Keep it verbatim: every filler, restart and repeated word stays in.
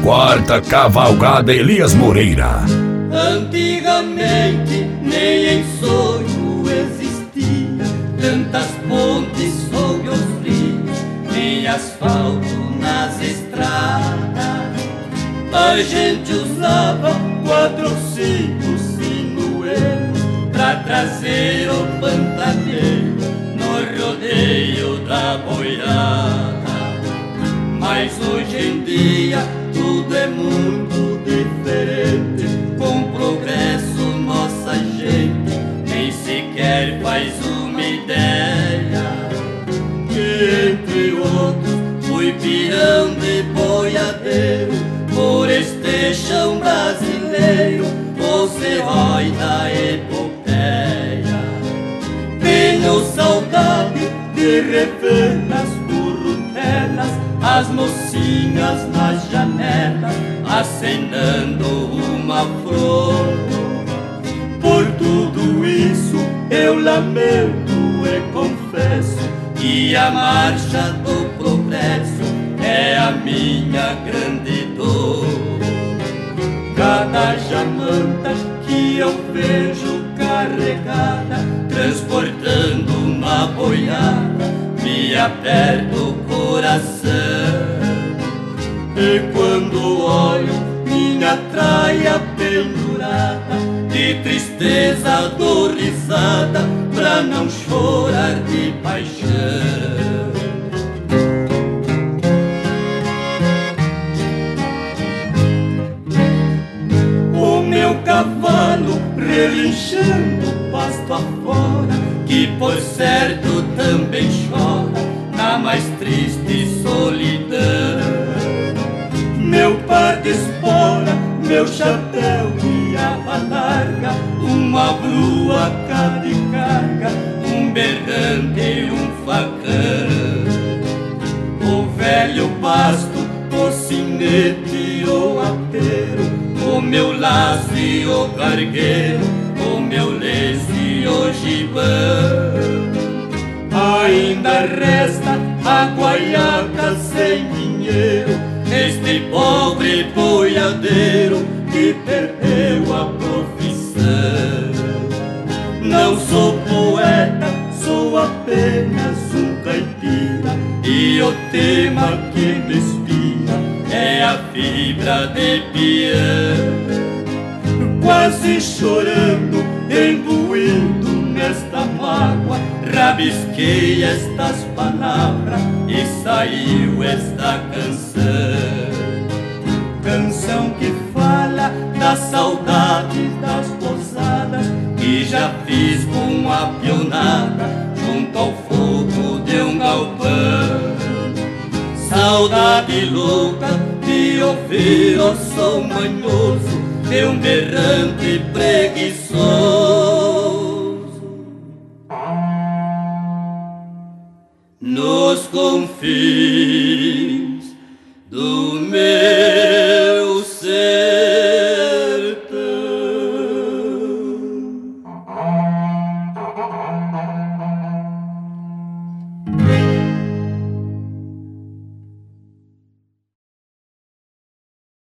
Quarta Cavalgada Elias Moreira. Antigamente nem em sonho existia tantas pontes sobre os rios, nem asfalto nas estradas. A gente usava quatro ou cinco sinuelos pra trazer o pantaneiro no rodeio da boiada. Mas hoje em dia tudo é muito diferente. Com o progresso nossa gente nem sequer faz uma ideia. Que entre outros fui pirão de boiadeiro por este chão brasileiro, o herói da epopeia. Tenho saudade de rever nas currutelas as mocinhas nas janelas acenando uma flor. Por tudo isso eu lamento e confesso que a marcha do progresso é a minha grande dor. Cada jamanta que eu vejo carregada, transportando uma boiada, me aperta o coração. E quando olho minha traia pendurada, de tristeza dou risada pra não chorar de paixão. O meu cavalo relinchando pasto afora, que por certo também chora na mais triste solidão. Meu par de espora, meu chapéu e aba larga, uma brua cá de carga, um berrante e um facão. O velho pasto, o sinete, o apeiro, o meu laço e o cargueiro, o meu lenço e o gibão. Ainda resta a guaiaca sem dinheiro, este pobre boiadeiro que perdeu a profissão. Não sou poeta, sou apenas um caipira, e o tema que me inspira é a fibra de peão. Quase chorando, imbuindo nesta mágoa, rabisquei estas palavras e saiu esta canção. Canção que fala das saudades das posadas que já fiz com a pionada junto ao fogo de um galpão. Saudade louca de ouvir o som manhoso de um berrante preguiçoso nos confins